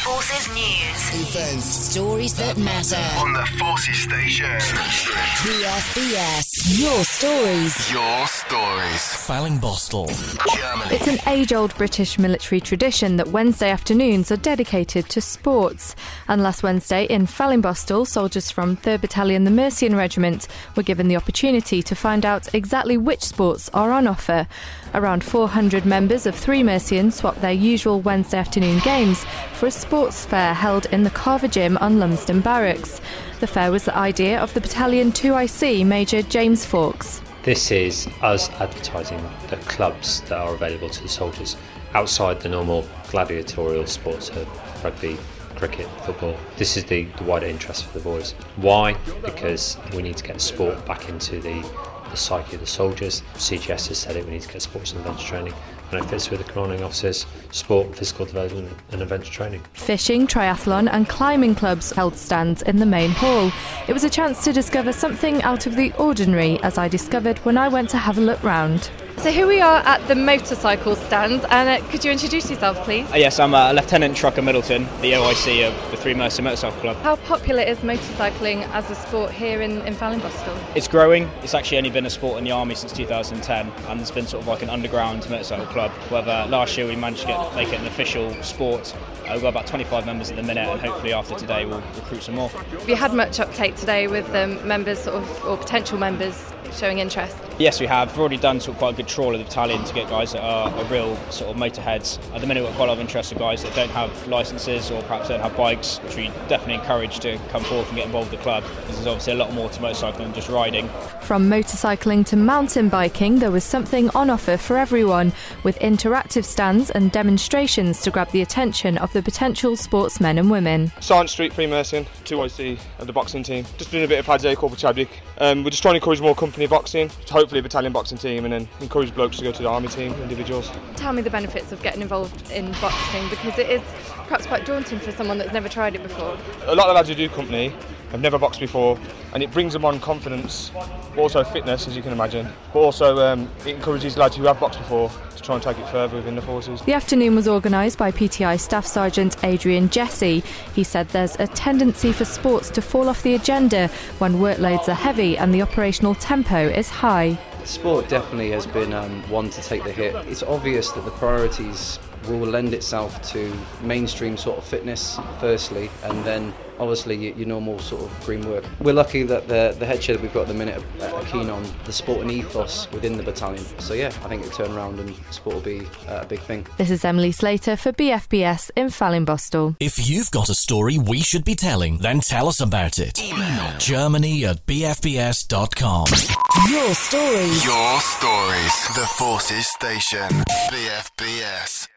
Forces News. Events. Stories that matter. On the Forces Station. BFBS. Your stories. Your stories. Fallingbostel, Germany. It's an age-old British military tradition that Wednesday afternoons are dedicated to sports. And last Wednesday in Fallingbostel, soldiers from 3rd Battalion, the Mercian Regiment, were given the opportunity to find out exactly which sports are on offer. Around 400 members of 3 Mercians swapped their usual Wednesday afternoon games for a sports fair held in the Carver Gym on Lumsden Barracks. The fair was the idea of the Battalion 2IC Major James Fawkes. This is us advertising the clubs that are available to the soldiers outside the normal gladiatorial sports of rugby, cricket, football. This is the wider interest for the boys. Why? Because we need to get sport back into the psyche of the soldiers. CGS has said it, we need to get sports and events training, and it fits with the commanding officers, sport, physical development and events training. Fishing, triathlon and climbing clubs held stands in the main hall. It was a chance to discover something out of the ordinary, as I discovered when I went to have a look round. So here we are at the motorcycle stand, and could you introduce yourself please? Yes, I'm Lieutenant Trucker Middleton, the OIC of the 3 Mercian Motorcycle Club. How popular is motorcycling as a sport here in Fallingbostel? It's growing. It's actually only been a sport in the army since 2010, and there's been sort of like an underground motorcycle club. However, last year we managed to make it an official sport. We've got about 25 members at the minute, and hopefully after today we'll recruit some more. Have you had much uptake today with members or potential members showing interest? Yes, we have. We've already done sort of quite a good trawl of the battalion to get guys that are real sort of motorheads. At the minute we've got quite a lot of interest of guys that don't have licences or perhaps don't have bikes, which we definitely encourage to come forward and get involved with the club, because there's obviously a lot more to motorcycling than just riding. From motorcycling to mountain biking, there was something on offer for everyone, with interactive stands and demonstrations to grab the attention of the potential sportsmen and women. Science Street, 3 Mercian, 2IC of the boxing team. Just doing a bit of pads called Chadwick. We're just trying to encourage more company boxing, hopefully a battalion boxing team, and then encourage blokes to go to the army team, individuals. Tell me the benefits of getting involved in boxing, because it is perhaps quite daunting for someone that's never tried it before. A lot of lads who do company have never boxed before, and it brings them on confidence, also fitness, as you can imagine, but also it encourages lads who have boxed before to try and take it further within the forces. The afternoon was organised by PTI Staff Sergeant Adrian Jesse. He said there's a tendency for sports to fall off the agenda when workloads are heavy and the operational tempo is high. Sport definitely has been one to take the hit. It's obvious that the priorities will lend itself to mainstream sort of fitness firstly, and then obviously your normal sort of green work. We're lucky that the head chair that we've got at the minute are keen on the sport and ethos within the battalion. So yeah, I think it'll turn around and sport will be a big thing. This is Emily Slater for BFBS in Fallingbostel. If you've got a story we should be telling, then tell us about it. Email germany@bfbs.com. Your stories. Your stories. The Forces Station. BFBS.